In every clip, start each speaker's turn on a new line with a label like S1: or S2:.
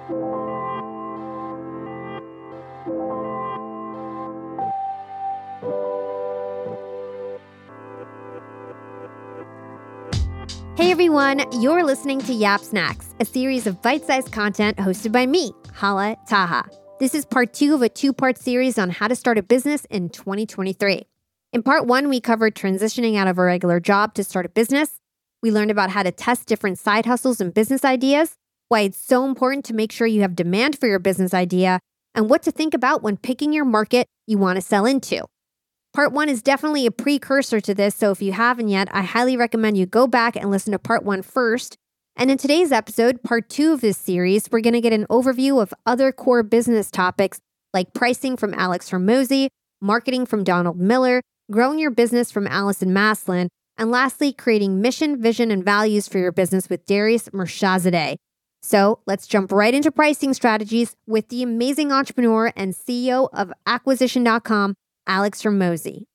S1: Hey everyone, you're listening to Yap Snacks, a series of bite-sized content hosted by me, Hala Taha. This is part 2 of a 2-part series on how to start a business in 2023. In part 1, we covered transitioning out of a regular job to start a business. We learned about how to test different side hustles and business ideas, why it's so important to make sure you have demand for your business idea, and what to think about when picking your market you want to sell into. Part 1 is definitely a precursor to this, so if you haven't yet, I highly recommend you go back and listen to part 1 first. And in today's episode, part 2 of this series, we're going to get an overview of other core business topics like pricing from Alex Hormozi, marketing from Donald Miller, growing your business from Allison Maslin, and lastly, creating mission, vision, and values for your business with Darius Mirshahzadeh. So let's jump right into pricing strategies with the amazing entrepreneur and CEO of Acquisition.com, Alex Hormozi.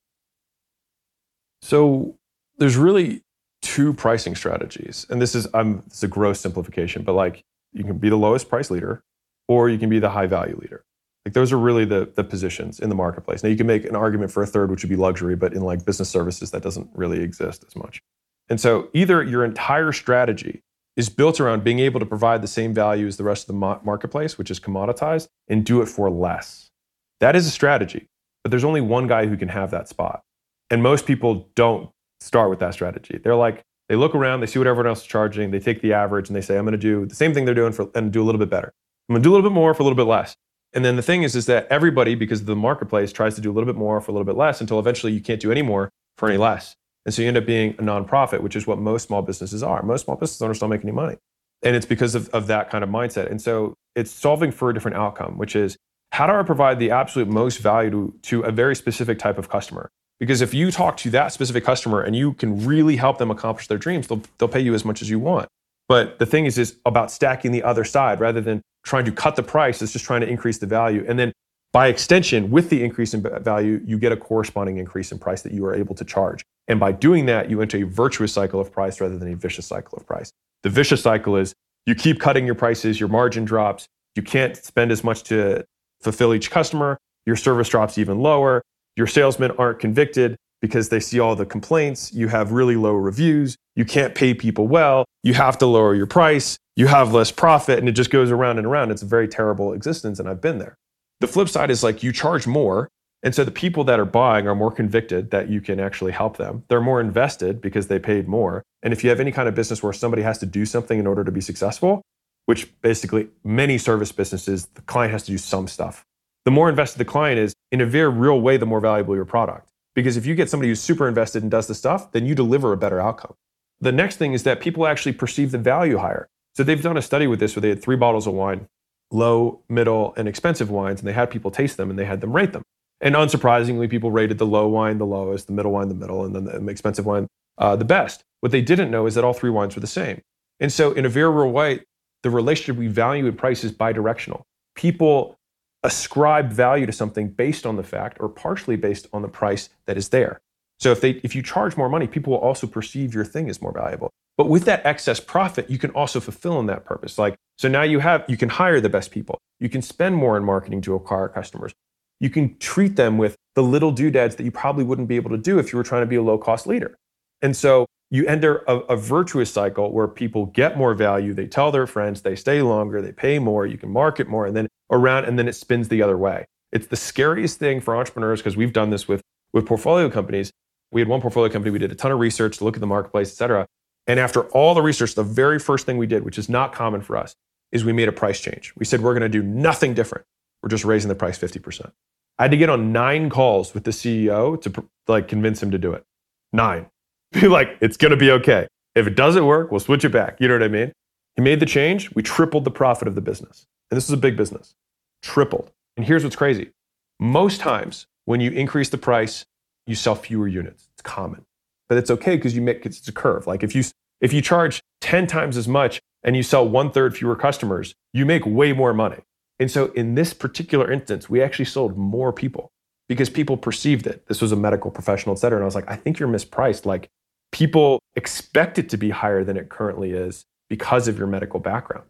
S2: So there's really 2 pricing strategies. And this is a gross simplification, but like you can be the lowest price leader or you can be the high value leader. Like those are really the positions in the marketplace. Now you can make an argument for a third, which would be luxury, but in like business services, that doesn't really exist as much. And so either your entire strategy is built around being able to provide the same value as the rest of the marketplace, which is commoditized, and do it for less. That is a strategy. But there's only one guy who can have that spot. And most people don't start with that strategy. They're like, they look around, they see what everyone else is charging, they take the average and they say, I'm going to do the same thing they're doing and do a little bit better. I'm going to do a little bit more for a little bit less. And then the thing is that everybody, because of the marketplace, tries to do a little bit more for a little bit less until eventually you can't do any more for any less. And so you end up being a nonprofit, which is what most small businesses are. Most small business owners don't make any money. And it's because of that kind of mindset. And so it's solving for a different outcome, which is, how do I provide the absolute most value to a very specific type of customer? Because if you talk to that specific customer and you can really help them accomplish their dreams, they'll pay you as much as you want. But the thing is about stacking the other side rather than trying to cut the price. It's just trying to increase the value. And then by extension, with the increase in value, you get a corresponding increase in price that you are able to charge. And by doing that, you enter a virtuous cycle of price rather than a vicious cycle of price. The vicious cycle is you keep cutting your prices, your margin drops, you can't spend as much to fulfill each customer, your service drops even lower, your salesmen aren't convicted because they see all the complaints, you have really low reviews, you can't pay people well, you have to lower your price, you have less profit, and it just goes around and around. It's a very terrible existence, and I've been there. The flip side is like you charge more, and so the people that are buying are more convicted that you can actually help them. They're more invested because they paid more. And if you have any kind of business where somebody has to do something in order to be successful, which basically many service businesses, the client has to do some stuff. The more invested the client is, in a very real way, the more valuable your product. Because if you get somebody who's super invested and does the stuff, then you deliver a better outcome. The next thing is that people actually perceive the value higher. So they've done a study with this where they had 3 bottles of wine, low, middle, and expensive wines, and they had people taste them and they had them rate them. And unsurprisingly, people rated the low wine the lowest, the middle wine the middle, and then the expensive wine the best. What they didn't know is that all 3 wines were the same. And so in a very real way, the relationship we value and price is bidirectional. People ascribe value to something based on the fact or partially based on the price that is there. So if you charge more money, people will also perceive your thing as more valuable. But with that excess profit, you can also fulfill in that purpose. So now you can hire the best people. You can spend more in marketing to acquire customers. You can treat them with the little doodads that you probably wouldn't be able to do if you were trying to be a low-cost leader. And so you enter a virtuous cycle where people get more value, they tell their friends, they stay longer, they pay more, you can market more, and then it spins the other way. It's the scariest thing for entrepreneurs because we've done this with portfolio companies. We had one portfolio company, we did a ton of research to look at the marketplace, et cetera. And after all the research, the very first thing we did, which is not common for us, is we made a price change. We said, we're going to do nothing different. We're just raising the price 50%. I had to get on 9 calls with the CEO to convince him to do it. 9. Be like, it's going to be okay. If it doesn't work, we'll switch it back. You know what I mean? He made the change. We tripled the profit of the business. And this is a big business. Tripled. And here's what's crazy. Most times when you increase the price, you sell fewer units. It's common. But it's okay because it's a curve. Like if you charge 10 times as much and you sell 1/3 fewer customers, you make way more money. And so in this particular instance, we actually sold more people because people perceived it. This was a medical professional, et cetera. And I was like, I think you're mispriced. Like people expect it to be higher than it currently is because of your medical background.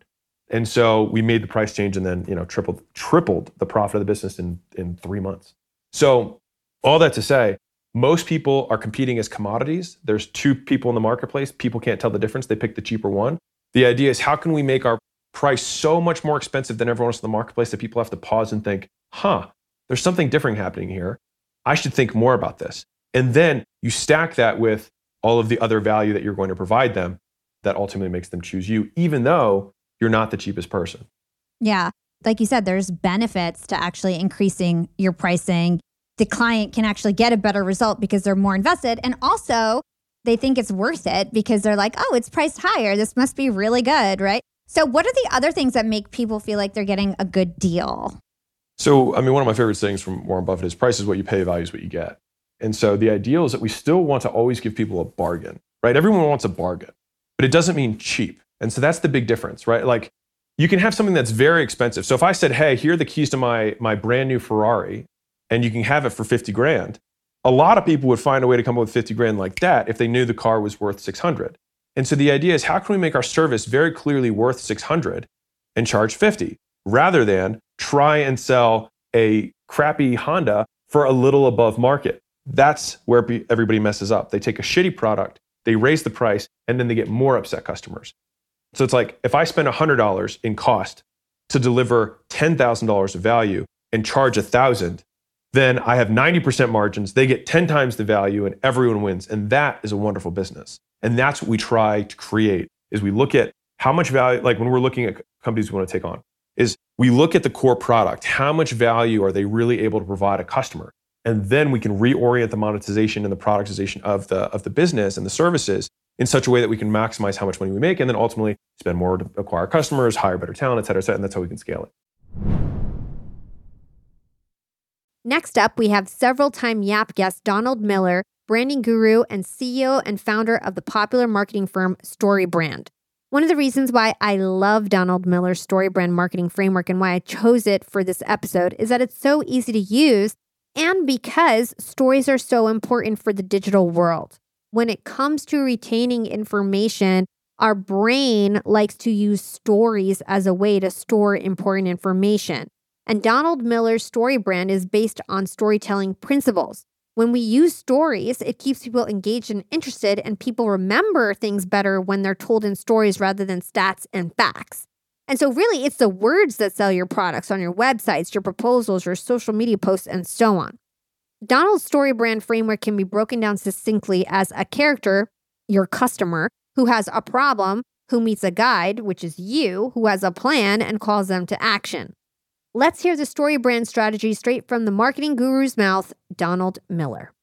S2: And so we made the price change and then, tripled the profit of the business in 3 months. So all that to say, most people are competing as commodities. There's two people in the marketplace. People can't tell the difference. They pick the cheaper one. The idea is, how can we make our price so much more expensive than everyone else in the marketplace that people have to pause and think, there's something different happening here. I should think more about this. And then you stack that with all of the other value that you're going to provide them that ultimately makes them choose you, even though you're not the cheapest person.
S3: Yeah. Like you said, there's benefits to actually increasing your pricing. The client can actually get a better result because they're more invested. And also, they think it's worth it because they're like, oh, it's priced higher. This must be really good, right? So what are the other things that make people feel like they're getting a good deal?
S2: So, one of my favorite sayings from Warren Buffett is, price is what you pay, value is what you get. And so the ideal is that we still want to always give people a bargain, right? Everyone wants a bargain, but it doesn't mean cheap. And so that's the big difference, right? Like, you can have something that's very expensive. So if I said, hey, here are the keys to my brand new Ferrari, and you can have it for 50 grand, a lot of people would find a way to come up with 50 grand like that if they knew the car was worth 600. And so the idea is, how can we make our service very clearly worth 600 and charge 50, rather than try and sell a crappy Honda for a little above market? That's where everybody messes up. They take a shitty product, they raise the price, and then they get more upset customers. So it's like, if I spend $100 in cost to deliver $10,000 of value and charge $1,000, then I have 90% margins, they get 10 times the value, and everyone wins. And that is a wonderful business. And that's what we try to create, is we look at how much value, like when we're looking at companies we want to take on, is we look at the core product. How much value are they really able to provide a customer? And then we can reorient the monetization and the productization of the business and the services in such a way that we can maximize how much money we make, and then ultimately spend more to acquire customers, hire better talent, et cetera, and that's how we can scale it.
S1: Next up, we have several-time Yap guest Donald Miller, branding guru and CEO and founder of the popular marketing firm StoryBrand. One of the reasons why I love Donald Miller's StoryBrand marketing framework and why I chose it for this episode is that it's so easy to use, and because stories are so important for the digital world. When it comes to retaining information, our brain likes to use stories as a way to store important information. And Donald Miller's StoryBrand is based on storytelling principles. When we use stories, it keeps people engaged and interested, and people remember things better when they're told in stories rather than stats and facts. And so really, it's the words that sell your products on your websites, your proposals, your social media posts, and so on. Donald's StoryBrand framework can be broken down succinctly as a character, your customer, who has a problem, who meets a guide, which is you, who has a plan and calls them to action. Let's hear the StoryBrand strategy straight from the marketing guru's mouth, Donald Miller.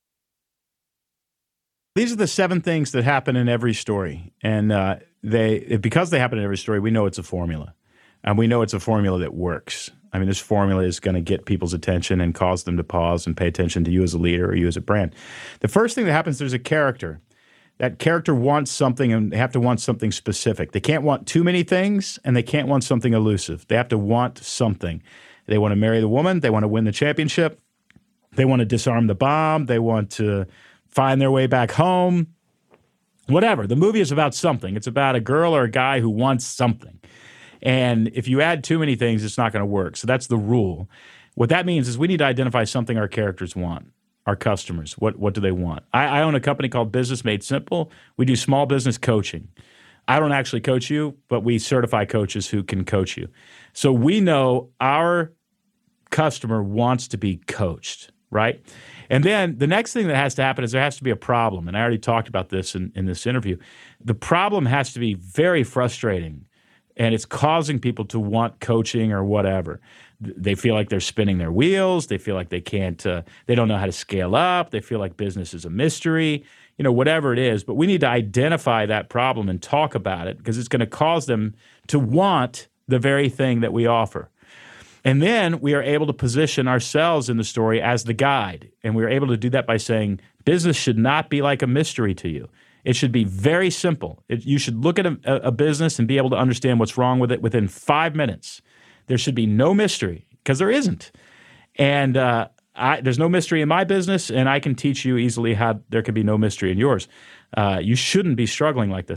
S4: These are the 7 things that happen in every story. And because they happen in every story, we know it's a formula. And we know it's a formula that works. This formula is going to get people's attention and cause them to pause and pay attention to you as a leader or you as a brand. The first thing that happens, there's a character. That character wants something, and they have to want something specific. They can't want too many things, and they can't want something elusive. They have to want something. They want to marry the woman. They want to win the championship. They want to disarm the bomb. They want to find their way back home. Whatever. The movie is about something. It's about a girl or a guy who wants something. And if you add too many things, it's not going to work. So that's the rule. What that means is we need to identify something our characters want, our customers. What do they want? I own a company called Business Made Simple. We do small business coaching. I don't actually coach you, but we certify coaches who can coach you. So we know our customer wants to be coached, right? And then the next thing that has to happen is there has to be a problem. And I already talked about this in this interview. The problem has to be very frustrating. And it's causing people to want coaching or whatever. They feel like they're spinning their wheels. They feel like they can't, they don't know how to scale up. They feel like business is a mystery, whatever it is. But we need to identify that problem and talk about it because it's going to cause them to want the very thing that we offer. And then we are able to position ourselves in the story as the guide. And we are able to do that by saying business should not be like a mystery to you. It should be very simple. You should look at a business and be able to understand what's wrong with it within 5 minutes. There should be no mystery because there isn't. And there's no mystery in my business, and I can teach you easily how there can be no mystery in yours. You shouldn't be struggling like this.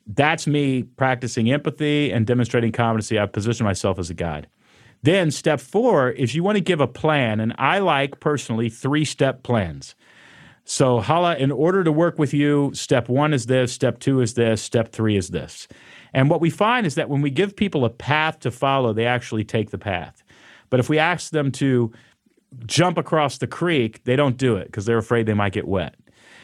S4: That's me practicing empathy and demonstrating competency. I've positioned myself as a guide. Then step 4 is you want to give a plan, and I like personally 3-step plans. So Hala, in order to work with you, step 1 is this, step 2 is this, step 3 is this. And what we find is that when we give people a path to follow, they actually take the path. But if we ask them to jump across the creek, they don't do it because they're afraid they might get wet.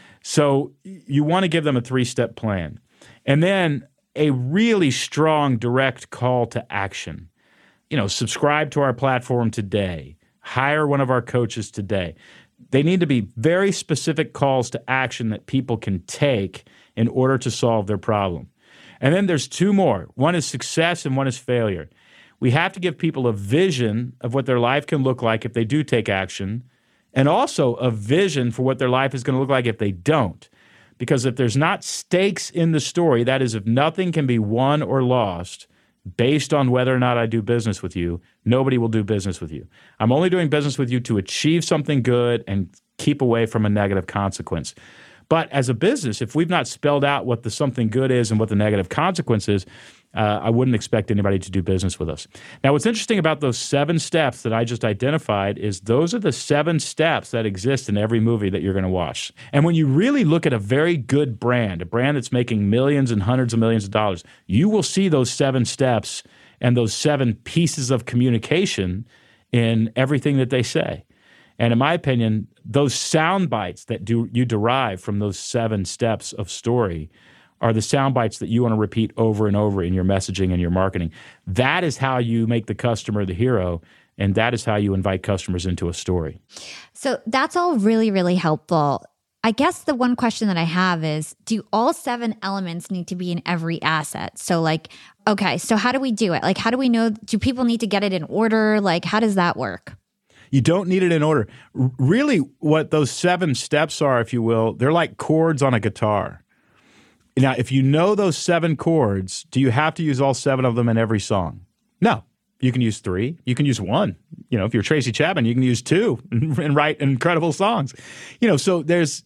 S4: So you want to give them a 3-step plan. And then a really strong direct call to action. Subscribe to our platform today. Hire one of our coaches today. They need to be very specific calls to action that people can take in order to solve their problem. And then there's 2 more. One is success and one is failure. We have to give people a vision of what their life can look like if they do take action, and also a vision for what their life is going to look like if they don't. Because if there's not stakes in the story, that is, if nothing can be won or lost based on whether or not I do business with you, nobody will do business with you. I'm only doing business with you to achieve something good and keep away from a negative consequence. But as a business, if we've not spelled out what the something good is and what the negative consequence is, I wouldn't expect anybody to do business with us. Now, what's interesting about those 7 steps that I just identified is those are the 7 steps that exist in every movie that you're going to watch. And when you really look at a very good brand, a brand that's making millions and hundreds of millions of dollars, you will see those 7 steps and those 7 pieces of communication in everything that they say. And in my opinion, those sound bites that you derive from those 7 steps of story are the sound bites that you want to repeat over and over in your messaging and your marketing. That is how you make the customer the hero, and that is how you invite customers into a story.
S3: So that's all really, really helpful. I guess the one question that I have is, do all 7 elements need to be in every asset? So okay, so how do we do it? How do we know, do people need to get it in order? How does that work?
S4: You don't need it in order. Really, what those 7 steps are, if you will, they're like chords on a guitar. Now, if you know those 7 chords, do you have to use all 7 of them in every song? No. You can use 3. You can use 1. If you're Tracy Chapman, you can use 2 and write incredible songs. So there's,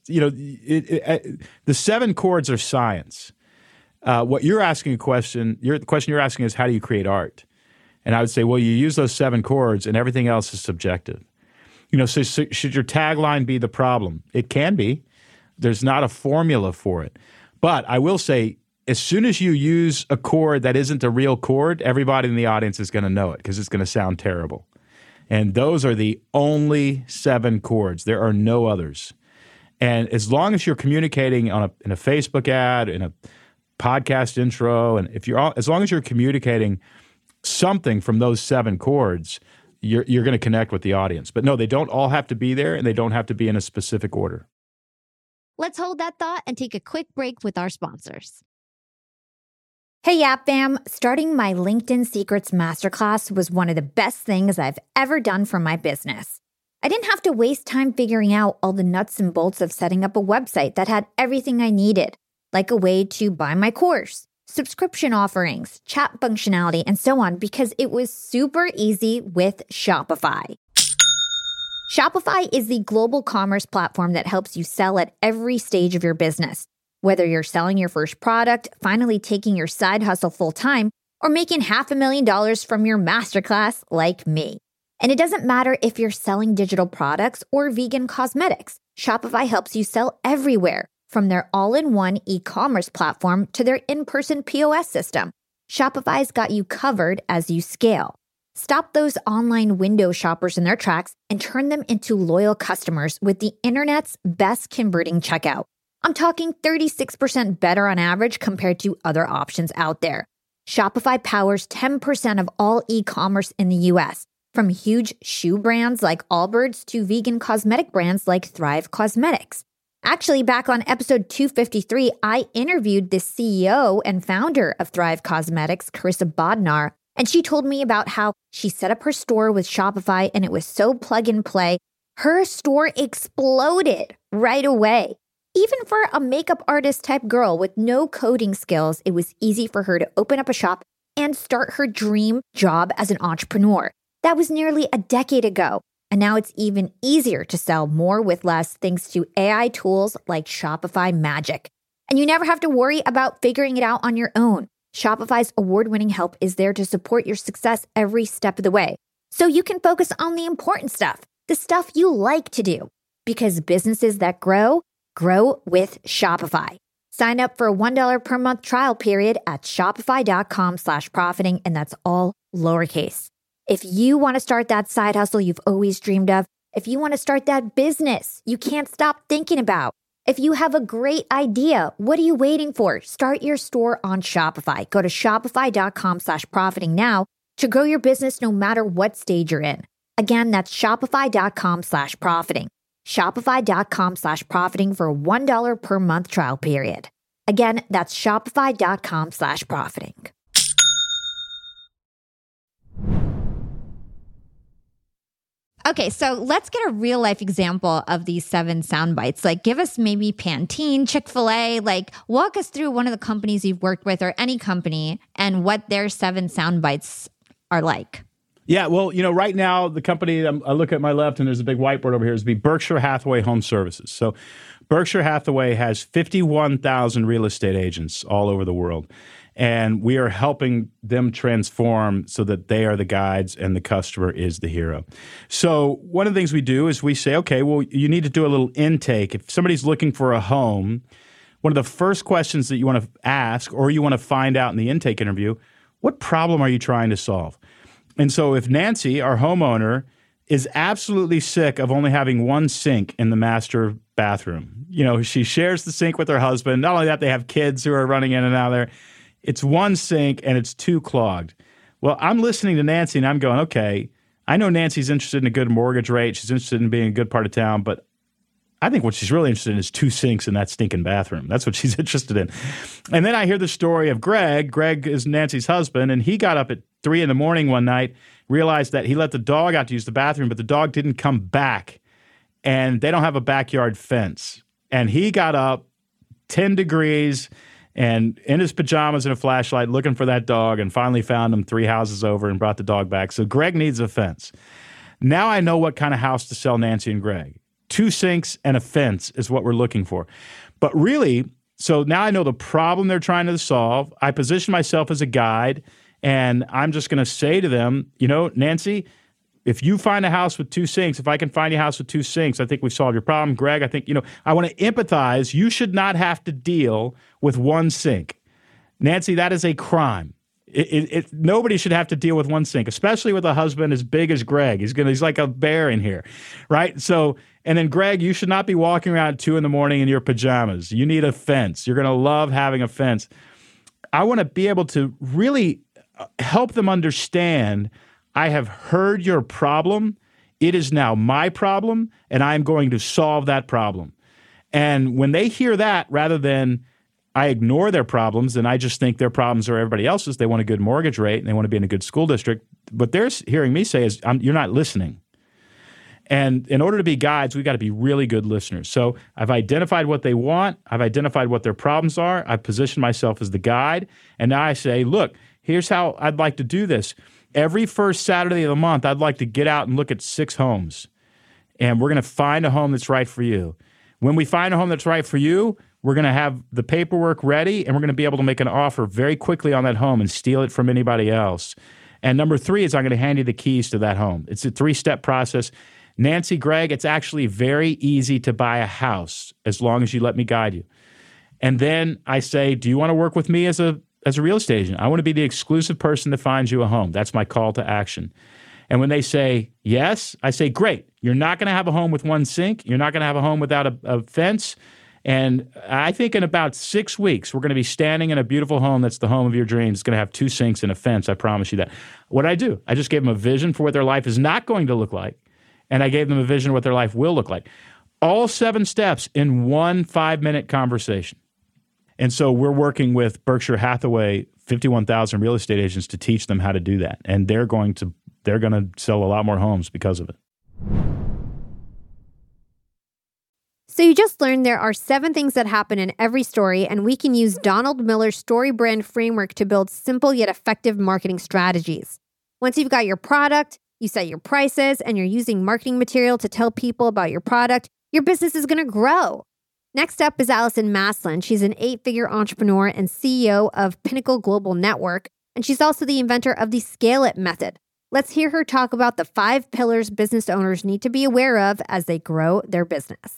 S4: the 7 chords are science. What you're asking the question you're asking is, how do you create art? And I would say, well, you use those 7 chords and everything else is subjective. So should your tagline be the problem? It can be. There's not a formula for it. But I will say, as soon as you use a chord that isn't a real chord, everybody in the audience is going to know it because it's going to sound terrible. And those are the only 7 chords. There are no others. And as long as you're communicating in a Facebook ad, in a podcast intro, and as long as you're communicating something from those 7 chords, you're going to connect with the audience. But no, they don't all have to be there, and they don't have to be in a specific order.
S1: Let's hold that thought and take a quick break with our sponsors.
S3: Hey, Yap Fam. Starting my LinkedIn Secrets Masterclass was one of the best things I've ever done for my business. I didn't have to waste time figuring out all the nuts and bolts of setting up a website that had everything I needed, like a way to buy my course, subscription offerings, chat functionality, and so on, because it was super easy with Shopify. Shopify is the global commerce platform that helps you sell at every stage of your business. Whether you're selling your first product, finally taking your side hustle full-time, or making $500,000 from your masterclass like me. And it doesn't matter if you're selling digital products or vegan cosmetics. Shopify helps you sell everywhere, from their all-in-one e-commerce platform to their in-person POS system. Shopify's got you covered as you scale. Stop those online window shoppers in their tracks and turn them into loyal customers with the internet's best converting checkout. I'm talking 36% better on average compared to other options out there. Shopify powers 10% of all e-commerce in the US, from huge shoe brands like Allbirds to vegan cosmetic brands like Thrive Cosmetics. Actually, back on episode 253, I interviewed the CEO and founder of Thrive Cosmetics, Carissa Bodnar, and she told me about how she set up her store with Shopify and it was so plug and play. Her store exploded right away. Even for a makeup artist type girl with no coding skills, it was easy for her to open up a shop and start her dream job as an entrepreneur. That was nearly a decade ago. And now it's even easier to sell more with less thanks to AI tools like Shopify Magic.
S1: And you never have to worry about figuring it out on your own. Shopify's award-winning help is there to support your success every step of the way, so you can focus on the important stuff, the stuff you like to do. Because businesses that grow with Shopify. Sign up for a $1 per month trial period at shopify.com/profiting, and that's all lowercase. If you want to start that side hustle you've always dreamed of, if you want to start that business you can't stop thinking about, if you have a great idea, what are you waiting for? Start your store on Shopify. Go to shopify.com/profiting now to grow your business no matter what stage you're in. Again, that's shopify.com/profiting. Shopify.com/profiting for a $1 per month trial period. Again, that's shopify.com/profiting.
S3: Okay, so let's get a real life example of these 7 sound bites. Like, give us maybe Pantene, Chick-fil-A, like walk us through one of the companies you've worked with or any company and what their 7 sound bites are like.
S4: Yeah, well, right now, the company, I look at my left and there's a big whiteboard over here, is Berkshire Hathaway Home Services. So Berkshire Hathaway has 51,000 real estate agents all over the world. And we are helping them transform so that they are the guides and the customer is the hero. So one of the things we do is we say, okay, well, you need to do a little intake. If somebody's looking for a home, one of the first questions that you want to ask or you want to find out in the intake interview, what problem are you trying to solve? And so if Nancy, our homeowner, is absolutely sick of only having one sink in the master bathroom, she shares the sink with her husband. Not only that, they have kids who are running in and out there. It's one sink and it's too clogged. Well, I'm listening to Nancy and I'm going, okay, I know Nancy's interested in a good mortgage rate. She's interested in being a good part of town, but I think what she's really interested in is 2 sinks in that stinking bathroom. That's what she's interested in. And then I hear the story of Greg. Greg is Nancy's husband, and he got up at 3 a.m. one night, realized that he let the dog out to use the bathroom, but the dog didn't come back, and they don't have a backyard fence. And he got up 10 degrees and in his pajamas and a flashlight looking for that dog and finally found him 3 houses over and brought the dog back. So Greg needs a fence. Now I know what kind of house to sell Nancy and Greg. 2 sinks and a fence is what we're looking for. But really, so now I know the problem they're trying to solve. I position myself as a guide, and I'm just going to say to them, Nancy, if you find a house with 2 sinks, if I can find you a house with 2 sinks, I think we've solved your problem. Greg, I think, I want to empathize. You should not have to deal with 1 sink. Nancy, that is a crime. Nobody should have to deal with 1 sink, especially with a husband as big as Greg. He's like a bear in here, right? So, and then Greg, you should not be walking around at 2 a.m. in your pajamas. You need a fence. You're going to love having a fence. I want to be able to really help them understand, I have heard your problem. It is now my problem, and I'm going to solve that problem. And when they hear that, rather than I ignore their problems and I just think their problems are everybody else's, they want a good mortgage rate and they want to be in a good school district, what they're hearing me say is, you're not listening. And in order to be guides, we've got to be really good listeners. So I've identified what they want. I've identified what their problems are. I've positioned myself as the guide. And now I say, look, here's how I'd like to do this. Every first Saturday of the month, I'd like to get out and look at 6 homes. And we're going to find a home that's right for you. When we find a home that's right for you, we're going to have the paperwork ready, and we're going to be able to make an offer very quickly on that home and steal it from anybody else. And number 3 is I'm going to hand you the keys to that home. It's a 3-step process. Nancy, Greg, it's actually very easy to buy a house as long as you let me guide you. And then I say, do you want to work with me as a real estate agent? I want to be the exclusive person that finds you a home. That's my call to action. And when they say yes, I say, great. You're not going to have a home with 1 sink. You're not going to have a home without a fence. And I think in about 6 weeks, we're going to be standing in a beautiful home that's the home of your dreams. It's going to have 2 sinks and a fence. I promise you that. What I do, I just gave them a vision for what their life is not going to look like. And I gave them a vision of what their life will look like. All 7 steps in 1 5-minute conversation. And so we're working with Berkshire Hathaway, 51,000 real estate agents to teach them how to do that. And they're going to sell a lot more homes because of it.
S1: So you just learned there are 7 things that happen in every story, and we can use Donald Miller's story brand framework to build simple yet effective marketing strategies. Once you've got your product, you set your prices, and you're using marketing material to tell people about your product, your business is going to grow. Next up is Allison Maslin. She's an 8-figure entrepreneur and CEO of Pinnacle Global Network, and she's also the inventor of the Scale It method. Let's hear her talk about the 5 pillars business owners need to be aware of as they grow their business.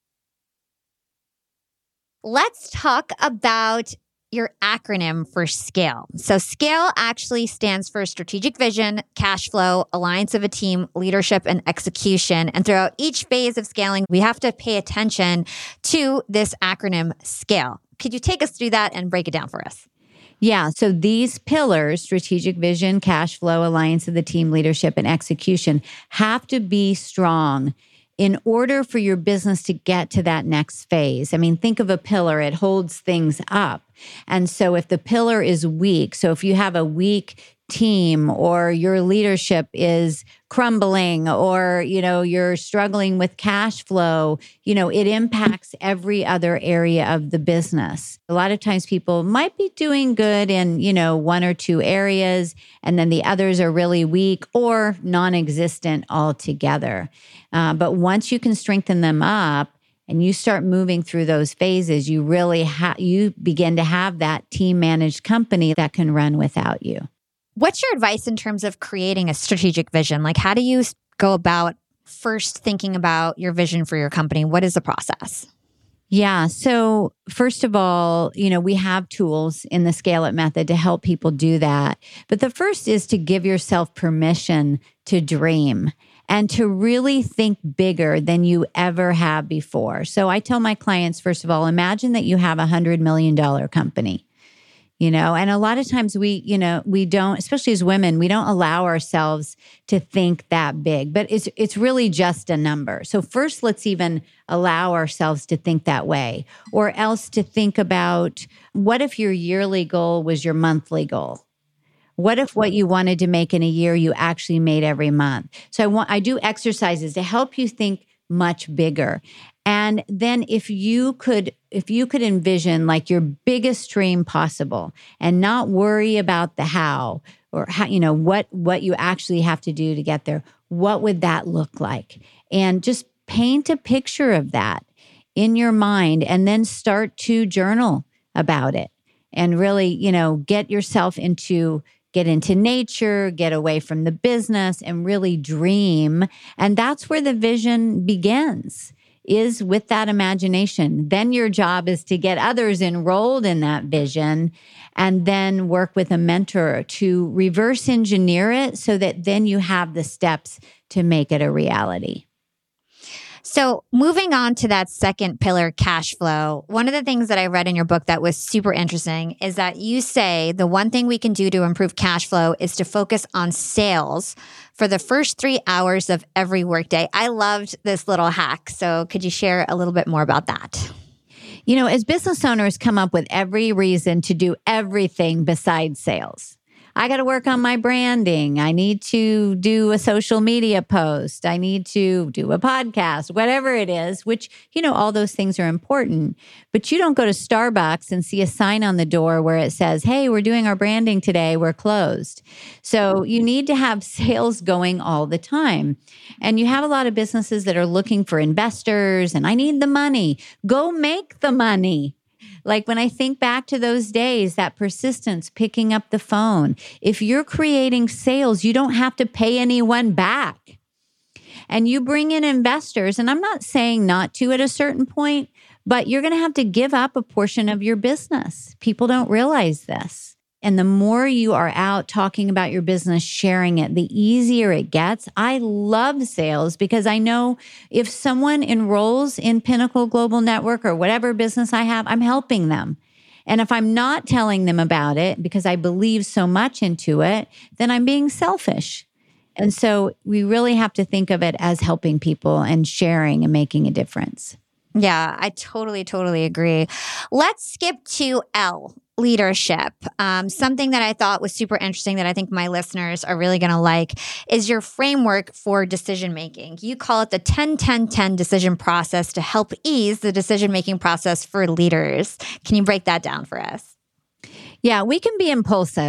S3: Let's talk about your acronym for SCALE. So SCALE actually stands for strategic vision, cash flow, alliance of a team, leadership, and execution. And throughout each phase of scaling, we have to pay attention to this acronym SCALE. Could you take us through that and break it down for us?
S5: Yeah. So these pillars, strategic vision, cash flow, alliance of the team, leadership, and execution, have to be strong in order for your business to get to that next phase. I mean, think of a pillar, it holds things up. And so if the pillar is weak, so if you have a weak team or your leadership is crumbling or, you're struggling with cash flow, it impacts every other area of the business. A lot of times people might be doing good in, 1 or 2 areas, and then the others are really weak or non-existent altogether. But once you can strengthen them up, and you start moving through those phases, you really you begin to have that team managed company that can run without you.
S3: What's your advice in terms of creating a strategic vision? Like, how do you go about first thinking about your vision for your company? What is the process?
S5: Yeah. So first of all, we have tools in the Scale It method to help people do that. But the first is to give yourself permission to dream and to really think bigger than you ever have before. So I tell my clients, first of all, imagine that you have $100 million company. And a lot of times we don't, especially as women, we don't allow ourselves to think that big, but it's really just a number. So first, let's even allow ourselves to think that way, or else to think about, what if your yearly goal was your monthly goal? What if what you wanted to make in a year, you actually made every month? So I do exercises to help you think much bigger. And then if you could envision like your biggest dream possible and not worry about the how or how, what you actually have to do to get there, what would that look like? And just paint a picture of that in your mind and then start to journal about it and really, get into nature, get away from the business and really dream. And that's where the vision begins, is with that imagination. Then your job is to get others enrolled in that vision and then work with a mentor to reverse engineer it so that then you have the steps to make it a reality.
S3: So moving on to that second pillar, cash flow, one of the things that I read in your book that was super interesting is that you say the one thing we can do to improve cash flow is to focus on sales for the first 3 hours of every workday. I loved this little hack. So could you share a little bit more about that?
S5: As business owners come up with every reason to do everything besides sales. I got to work on my branding. I need to do a social media post. I need to do a podcast, whatever it is, which, all those things are important. But you don't go to Starbucks and see a sign on the door where it says, hey, we're doing our branding today. We're closed. So you need to have sales going all the time. And you have a lot of businesses that are looking for investors and I need the money. Go make the money. Like when I think back to those days, that persistence, picking up the phone. If you're creating sales, you don't have to pay anyone back. And you bring in investors, and I'm not saying not to at a certain point, but you're going to have to give up a portion of your business. People don't realize this. And the more you are out talking about your business, sharing it, the easier it gets. I love sales because I know if someone enrolls in Pinnacle Global Network or whatever business I have, I'm helping them. And if I'm not telling them about it because I believe so much into it, then I'm being selfish. And so we really have to think of it as helping people and sharing and making a difference.
S3: Yeah, I totally agree. Let's skip to L, leadership. Something that I thought was super interesting that I think my listeners are really going to like is your framework for decision making. You call it the 10-10-10 decision process to help ease the decision making process for leaders. Can you break that down for us?
S5: Yeah, we can be impulsive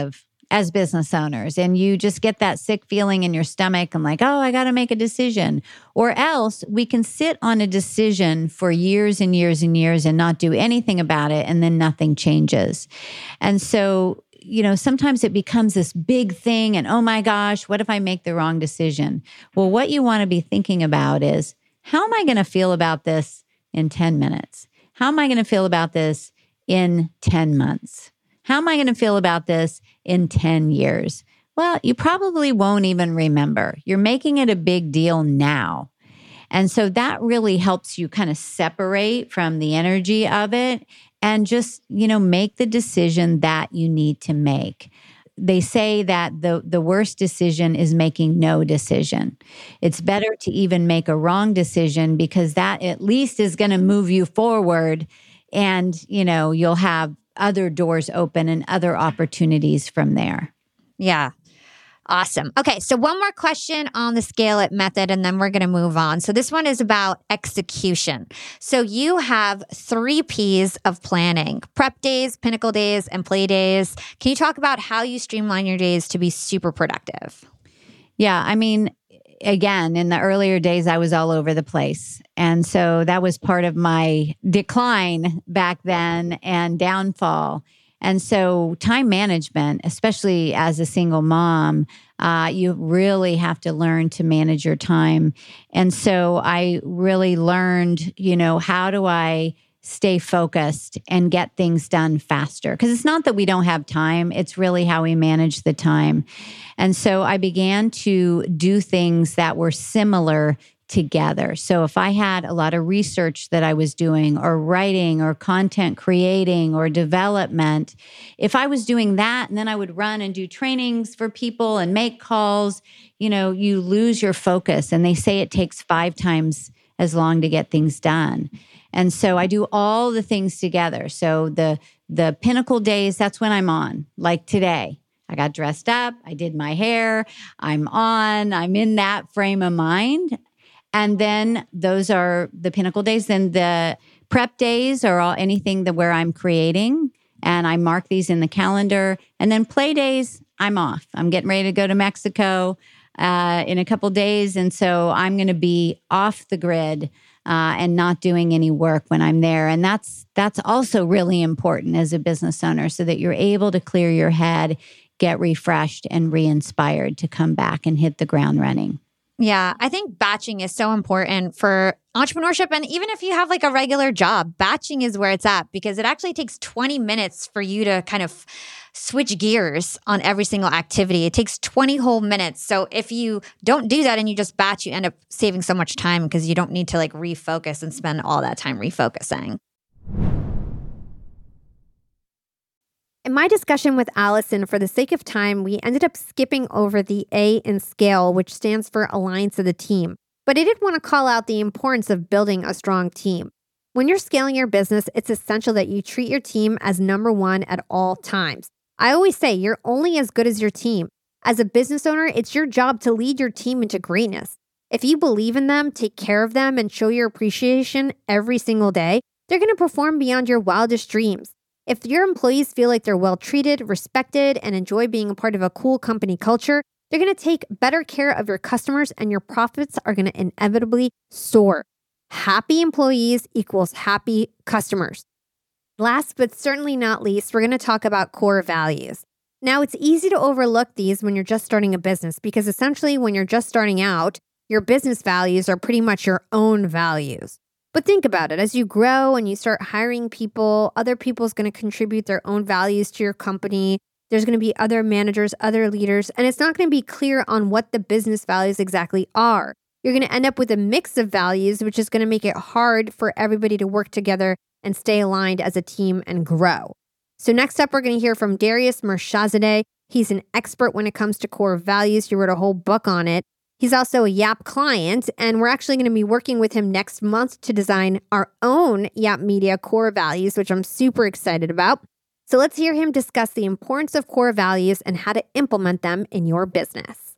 S5: as business owners, and you just get that sick feeling in your stomach and like, oh, I got to make a decision. Or else we can sit on a decision for years and years and years and not do anything about it, and then nothing changes. And so, sometimes it becomes this big thing and, oh my gosh, what if I make the wrong decision? Well, what you want to be thinking about is, how am I going to feel about this in 10 minutes? How am I going to feel about this in 10 months? How am I going to feel about this in 10 years? Well, you probably won't even remember. You're making it a big deal now. And so that really helps you kind of separate from the energy of it and just, make the decision that you need to make. They say that the worst decision is making no decision. It's better to even make a wrong decision, because that at least is going to move you forward, and, you'll have other doors open and other opportunities from there.
S1: Yeah. Awesome. Okay. So one more question on the Scale It method, and then we're going to move on. So this one is about execution. So you have 3 P's of planning: prep days, pinnacle days, and play days. Can you talk about how you streamline your days to be super productive?
S5: Yeah. I mean, again, in the earlier days, I was all over the place. And so that was part of my decline back then and downfall. And so time management, especially as a single mom, you really have to learn to manage your time. And so I really learned, how do I stay focused and get things done faster? Because it's not that we don't have time, it's really how we manage the time. And so I began to do things that were similar together. So if I had a lot of research that I was doing, or writing, or content creating, or development, if I was doing that and then I would run and do trainings for people and make calls, you lose your focus. And they say it takes 5 times as long to get things done. And so I do all the things together. So the pinnacle days, that's when I'm on, like today. I got dressed up, I did my hair, I'm in that frame of mind. And then those are the pinnacle days. Then the prep days are anything where I'm creating, and I mark these in the calendar. And then play days, I'm off. I'm getting ready to go to Mexico in a couple days. And so I'm going to be off the grid and not doing any work when I'm there. And that's also really important as a business owner, so that you're able to clear your head, get refreshed and re-inspired to come back and hit the ground running.
S1: Yeah, I think batching is so important for entrepreneurship. And even if you have like a regular job, batching is where it's at, because it actually takes 20 minutes for you to kind of switch gears on every single activity. It takes 20 whole minutes. So if you don't do that and you just batch, you end up saving so much time, because you don't need to like refocus and spend all that time refocusing. In my discussion with Allison, for the sake of time, we ended up skipping over the A in SCALE, which stands for Alliance of the Team. But I did want to call out the importance of building a strong team. When you're scaling your business, it's essential that you treat your team as number one at all times. I always say you're only as good as your team. As a business owner, it's your job to lead your team into greatness. If you believe in them, take care of them, and show your appreciation every single day, they're going to perform beyond your wildest dreams. If your employees feel like they're well treated, respected, and enjoy being a part of a cool company culture, they're going to take better care of your customers, and your profits are going to inevitably soar. Happy employees equals happy customers. Last but certainly not least, we're going to talk about core values. Now, it's easy to overlook these when you're just starting a business, because essentially when you're just starting out, your business values are pretty much your own values. But think about it. As you grow and you start hiring people, other people's going to contribute their own values to your company. There's going to be other managers, other leaders, and it's not going to be clear on what the business values exactly are. You're going to end up with a mix of values, which is going to make it hard for everybody to work together and stay aligned as a team and grow. So next up, we're going to hear from Darius Mirshahzadeh. He's an expert when it comes to core values. He wrote a whole book on it. He's also a Yap client, and we're actually going to be working with him next month to design our own Yap Media core values, which I'm super excited about. So let's hear him discuss the importance of core values and how to implement them in your business.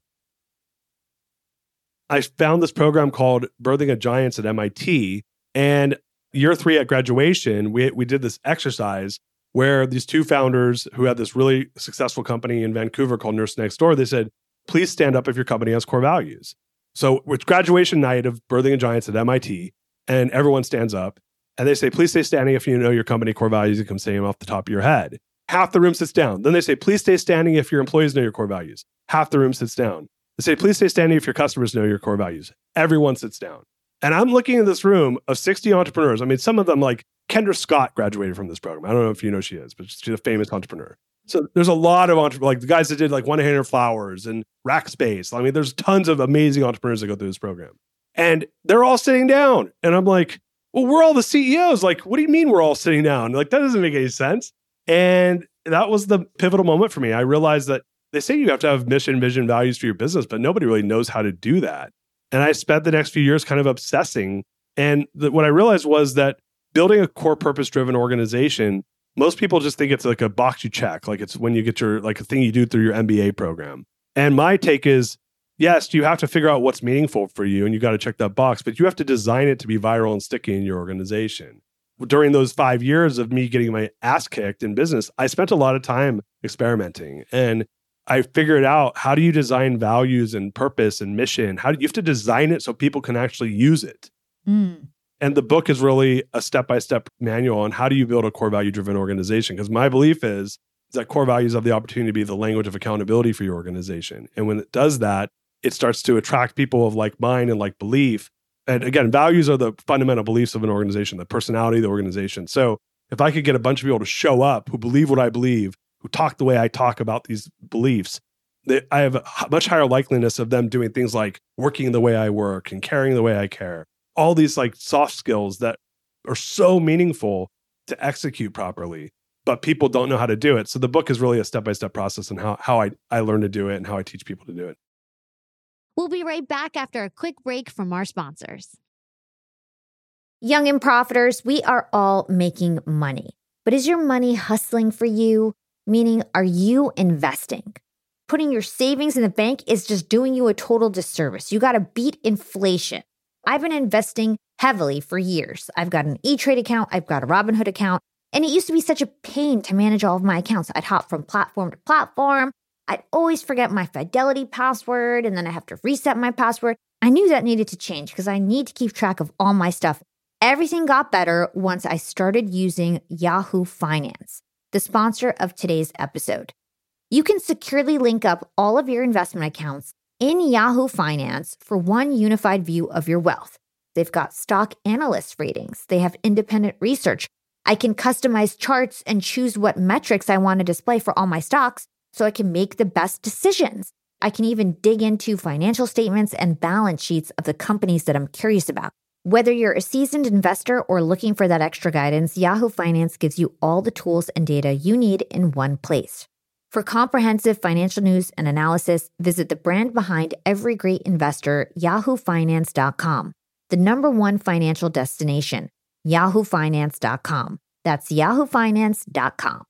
S6: I found this program called Birthing of Giants at MIT, and year 3 at graduation, we did this exercise where these two founders who had this really successful company in Vancouver called Nurse Next Door, they said, please stand up if your company has core values. So it's graduation night of Birthing of Giants at MIT, and everyone stands up, and they say, please stay standing if you know your company core values. You can say them off the top of your head. Half the room sits down. Then they say, please stay standing if your employees know your core values. Half the room sits down. They say, please stay standing if your customers know your core values. Everyone sits down. And I'm looking in this room of 60 entrepreneurs. I mean, some of them, like Kendra Scott graduated from this program. I don't know if you know who she is, but she's a famous entrepreneur. So there's a lot of entrepreneurs, like the guys that did like 1-800-Flowers and Rackspace. I mean, there's tons of amazing entrepreneurs that go through this program. And they're all sitting down. And I'm like, well, we're all the CEOs. Like, what do you mean we're all sitting down? Like, that doesn't make any sense. And that was the pivotal moment for me. I realized that they say you have to have mission, vision, values for your business, but nobody really knows how to do that. And I spent the next few years kind of obsessing. And what I realized was that building a core purpose-driven organization, most people just think it's like a box you check. Like it's when you get your, like a thing you do through your MBA program. And my take is, yes, you have to figure out what's meaningful for you and you got to check that box, but you have to design it to be viral and sticky in your organization. During those 5 years of me getting my ass kicked in business, I spent a lot of time experimenting. And I figured out, how do you design values and purpose and mission? How do you have to design it so people can actually use it? And the book is really a step-by-step manual on how do you build a core value-driven organization. Because my belief is that core values have the opportunity to be the language of accountability for your organization. And when it does that, it starts to attract people of like mind and like belief. And again, values are the fundamental beliefs of an organization, the personality of the organization. So if I could get a bunch of people to show up who believe what I believe, who talk the way I talk about these beliefs, I have a much higher likeliness of them doing things like working the way I work and caring the way I care. All these like soft skills that are so meaningful to execute properly, but people don't know how to do it. So the book is really a step-by-step process on how I learn to do it and how I teach people to do it.
S1: We'll be right back after a quick break from our sponsors. Young and profiters, we are all making money. But is your money hustling for you? Meaning, are you investing? Putting your savings in the bank is just doing you a total disservice. You got to beat inflation. I've been investing heavily for years. I've got an E-Trade account. I've got a Robinhood account. And it used to be such a pain to manage all of my accounts. I'd hop from platform to platform. I'd always forget my Fidelity password, and then I have to reset my password. I knew that needed to change because I need to keep track of all my stuff. Everything got better once I started using Yahoo Finance, the sponsor of today's episode. You can securely link up all of your investment accounts in Yahoo Finance for one unified view of your wealth. They've got stock analyst ratings. They have independent research. I can customize charts and choose what metrics I want to display for all my stocks so I can make the best decisions. I can even dig into financial statements and balance sheets of the companies that I'm curious about. Whether you're a seasoned investor or looking for that extra guidance, Yahoo Finance gives you all the tools and data you need in one place. For comprehensive financial news and analysis, visit the brand behind every great investor, yahoofinance.com, the #1 financial destination, yahoofinance.com. That's yahoofinance.com.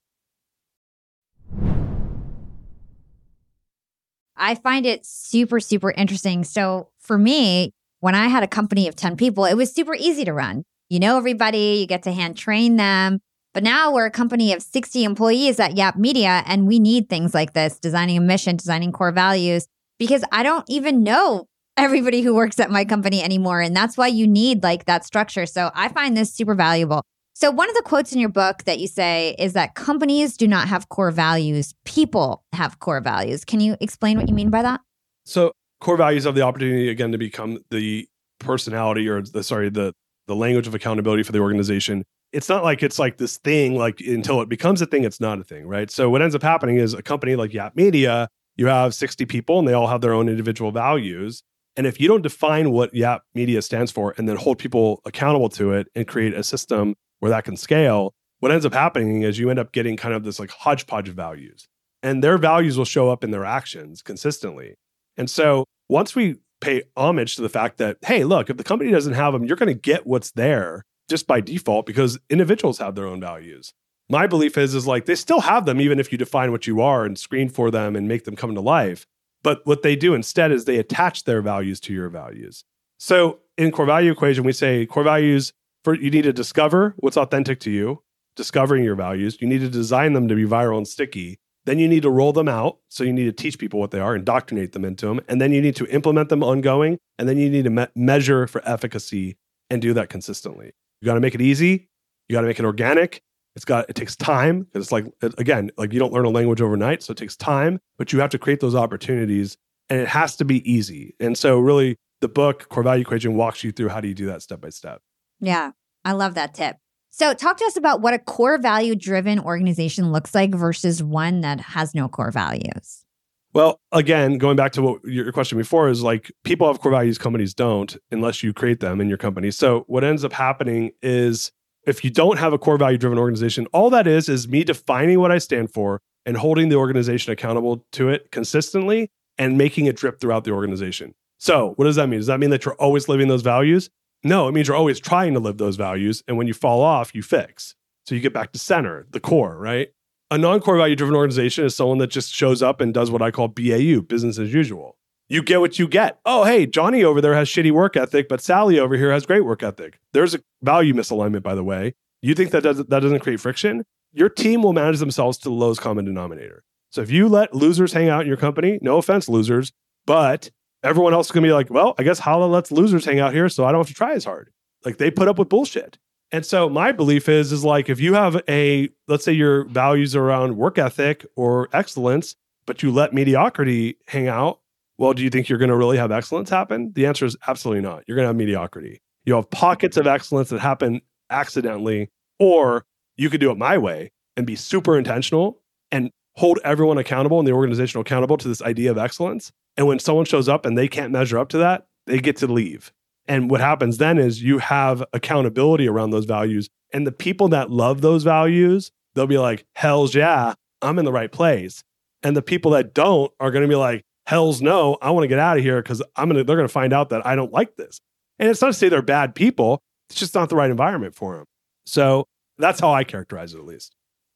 S3: I find it super, super interesting. So for me, when I had a company of 10 people, it was super easy to run. You know everybody, you get to hand train them. But now we're a company of 60 employees at Yap Media, and we need things like this, designing a mission, designing core values, because I don't even know everybody who works at my company anymore. And that's why you need like that structure. So I find this super valuable. So one of the quotes in your book that you say is that companies do not have core values. People have core values. Can you explain what you mean by that?
S6: So core values have the opportunity, again, to become the personality or the language of accountability for the organization. It's not like it's like this thing, like until it becomes a thing, it's not a thing, right? So what ends up happening is a company like Yap Media, you have 60 people and they all have their own individual values. And if you don't define what Yap Media stands for and then hold people accountable to it and create a system where that can scale, what ends up happening is you end up getting kind of this like hodgepodge of values. And their values will show up in their actions consistently. And so once we pay homage to the fact that, hey, look, if the company doesn't have them, you're going to get what's there just by default because individuals have their own values. My belief is like they still have them even if you define what you are and screen for them and make them come to life. But what they do instead is they attach their values to your values. So in core value equation, we say core values, you need to discover what's authentic to you, discovering your values. You need to design them to be viral and sticky. Then you need to roll them out. So you need to teach people what they are, indoctrinate them into them. And then you need to implement them ongoing. And then you need to measure for efficacy and do that consistently. You got to make it easy. You got to make it organic. It takes time. It's like, again, like you don't learn a language overnight. So it takes time, but you have to create those opportunities and it has to be easy. And so really the book, Core Value Equation, walks you through how do you do that step by step.
S3: Yeah, I love that tip. So talk to us about what a core value driven organization looks like versus one that has no core values.
S6: Well, again, going back to what your question before is like people have core values, companies don't, unless you create them in your company. So what ends up happening is if you don't have a core value driven organization, all that is me defining what I stand for and holding the organization accountable to it consistently and making it drip throughout the organization. So what does that mean? Does that mean that you're always living those values? No, it means you're always trying to live those values. And when you fall off, you fix. So you get back to center, the core, right? A non-core value driven organization is someone that just shows up and does what I call BAU, business as usual. You get what you get. Oh, hey, Johnny over there has shitty work ethic, but Sally over here has great work ethic. There's a value misalignment, by the way. You think that doesn't create friction? Your team will manage themselves to the lowest common denominator. So if you let losers hang out in your company, no offense, losers, but everyone else is going to be like, well, I guess Hala lets losers hang out here, so I don't have to try as hard. Like they put up with bullshit. And so my belief is like, if you have let's say your values are around work ethic or excellence, but you let mediocrity hang out, well, do you think you're going to really have excellence happen? The answer is absolutely not. You're going to have mediocrity. You have pockets of excellence that happen accidentally, or you could do it my way and be super intentional and hold everyone accountable and the organization accountable to this idea of excellence. And when someone shows up and they can't measure up to that, they get to leave. And what happens then is you have accountability around those values. And the people that love those values, they'll be like, hells yeah, I'm in the right place. And the people that don't are going to be like, hells no, I want to get out of here because they're going to find out that I don't like this. And it's not to say they're bad people. It's just not the right environment for them. So that's how I characterize it, at least.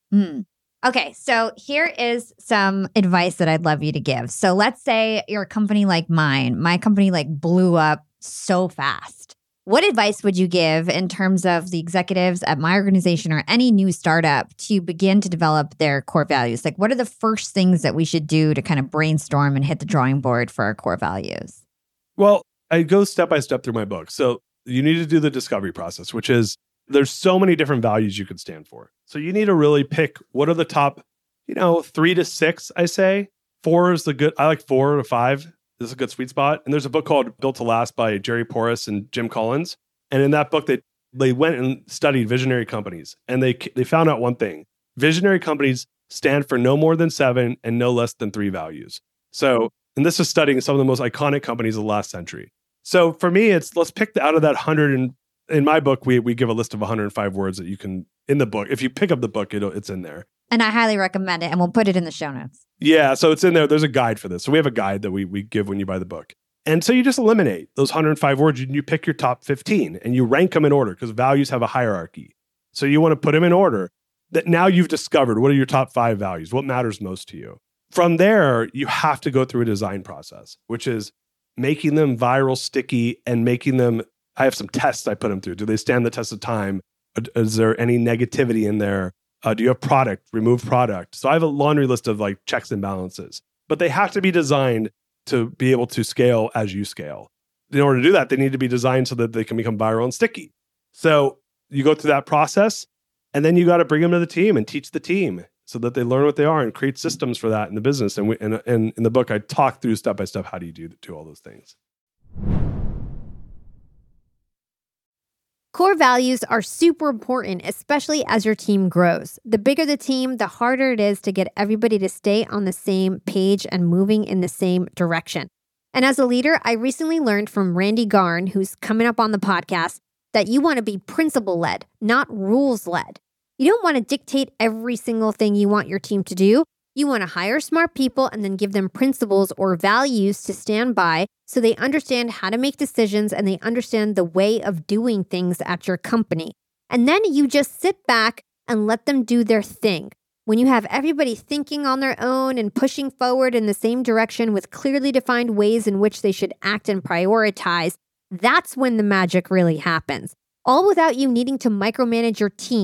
S3: Okay, so here is some advice that I'd love you to give. So let's say you're a company like mine. My company like blew up so fast. What advice would you give in terms of the executives at my organization or any new startup to begin to develop their core values? Like, what are the first things that we should do to kind of brainstorm and hit the drawing board for our core values?
S6: Well, I go step by step through my book. So you need to do the discovery process, which is there's so many different values you could stand for. So you need to really pick what are the top, 3 to 6, I say. 4 is the good. I like 4 to 5. This is a good sweet spot. And there's a book called Built to Last by Jerry Porras and Jim Collins. And in that book, they went and studied visionary companies. And they found out one thing. Visionary companies stand for no more than 7 and no less than 3 values. So, and this is studying some of the most iconic companies of the last century. So for me, let's pick out of that 100. And in my book, we give a list of 105 words that you can, in the book, if you pick up the book, it's in there.
S3: And I highly recommend it. And we'll put it in the show notes.
S6: Yeah, so it's in there. There's a guide for this. So we have a guide that we give when you buy the book. And so you just eliminate those 105 words. You pick your top 15 and you rank them in order because values have a hierarchy. So you want to put them in order. That now you've discovered what are your top 5 values, what matters most to you. From there, you have to go through a design process, which is making them viral, sticky, and making them, I have some tests I put them through. Do they stand the test of time? Is there any negativity in there? Do you have product? Remove product. So I have a laundry list of like checks and balances, but they have to be designed to be able to scale as you scale. In order to do that, they need to be designed so that they can become viral and sticky. So you go through that process and then you got to bring them to the team and teach the team so that they learn what they are and create systems for that in the business. And in the book, I talk through step by step, how do you do all those things?
S1: Core values are super important, especially as your team grows. The bigger the team, the harder it is to get everybody to stay on the same page and moving in the same direction. And as a leader, I recently learned from Randy Garn, who's coming up on the podcast, that you want to be principle-led, not rules-led. You don't want to dictate every single thing you want your team to do. You want to hire smart people and then give them principles or values to stand by so they understand how to make decisions and they understand the way of doing things at your company. And then you just sit back and let them do their thing. When you have everybody thinking on their own and pushing forward in the same direction with clearly defined ways in which they should act and prioritize, that's when the magic really happens. All without you needing to micromanage your team.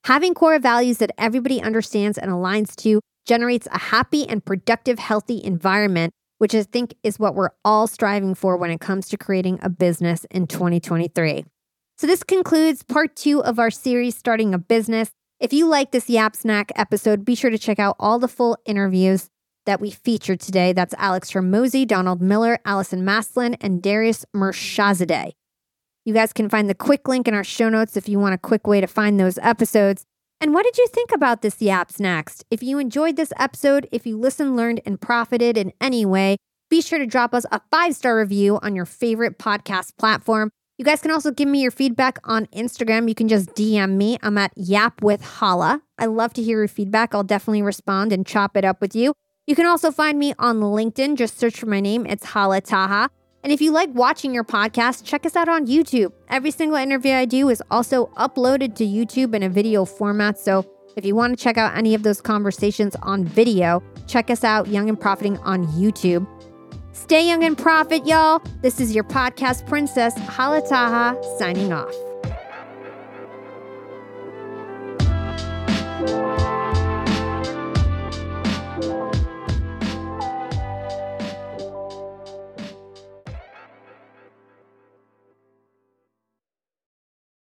S1: Having core values that everybody understands and aligns to generates a happy and productive, healthy environment, which I think is what we're all striving for when it comes to creating a business in 2023. So this concludes part 2 of our series, Starting a Business. If you like this Yap Snack episode, be sure to check out all the full interviews that we featured today. That's Alex Hormozi, Donald Miller, Allison Maslin, and Darius Mirshahzadeh. You guys can find the quick link in our show notes if you want a quick way to find those episodes. And what did you think about this Yaps Next? If you enjoyed this episode, if you listened, learned, and profited in any way, be sure to drop us a 5-star review on your favorite podcast platform. You guys can also give me your feedback on Instagram. You can just DM me. I'm at Yap with Hala. I love to hear your feedback. I'll definitely respond and chop it up with you. You can also find me on LinkedIn. Just search for my name. It's Hala Taha. And if you like watching your podcast, check us out on YouTube. Every single interview I do is also uploaded to YouTube in a video format. So if you want to check out any of those conversations on video, check us out, Young and Profiting, on YouTube. Stay young and profit, y'all. This is your podcast princess, Hala Taha, signing off.